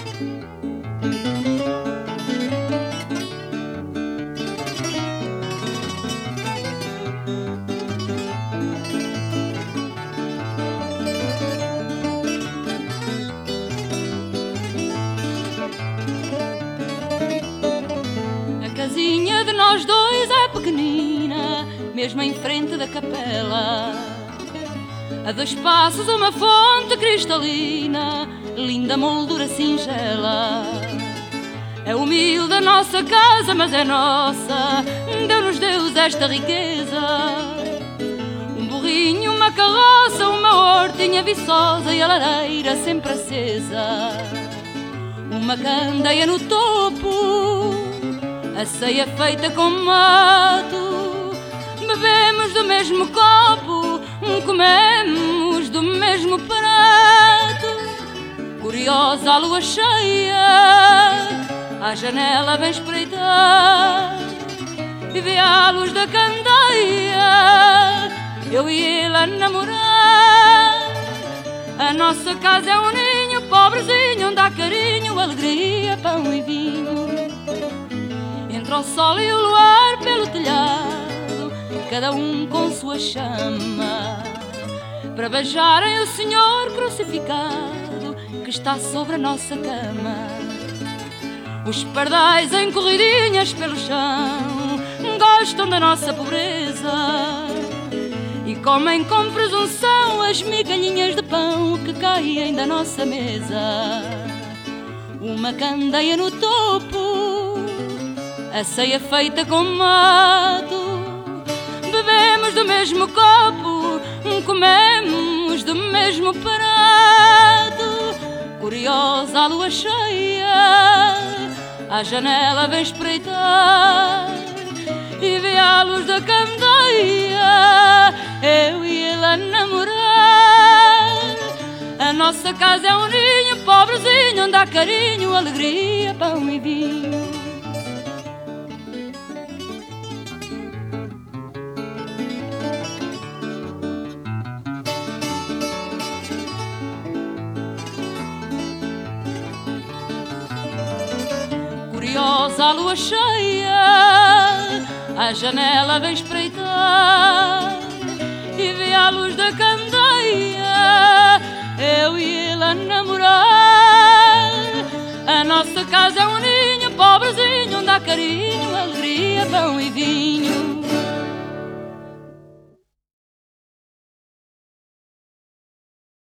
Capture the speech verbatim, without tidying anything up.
A casinha de nós dois é pequenina, mesmo em frente da capela. A dois passos uma fonte cristalina, linda moldura singela. É humilde a nossa casa, mas é nossa, deu-nos Deus esta riqueza. Um burrinho, uma carroça, uma hortinha viçosa e a lareira sempre acesa. Uma candeia no topo, a ceia feita com mato. Bebemos do mesmo copo, comemos do mesmo prato. Curiosa a lua cheia, à janela vem espreitar e vê a luz da candeia, eu e ele a namorar. A nossa casa é um ninho pobrezinho, onde há carinho, alegria, pão e vinho. Entra o sol e o luar pelo telhado, cada um com sua chama, para beijarem o Senhor crucificado que está sobre a nossa cama. Os pardais em corridinhas pelo chão gostam da nossa pobreza e comem com presunção as migalhinhas de pão que caem da nossa mesa. Uma candeia no topo, a ceia feita com mato. Bebemos do mesmo copo, comemos do mesmo prato. Curiosa a lua cheia, à janela vem espreitar e vê a luz da candeia, eu e ele a namorar. A nossa casa é um ninho pobrezinho, onde há carinho, alegria, pão e vinho. Curiosa a lua cheia, à janela vem espreitar e vê a luz da candeia, eu e ele a namorar. A nossa casa é um ninho pobrezinho, onde há carinho, alegria, pão e vinho.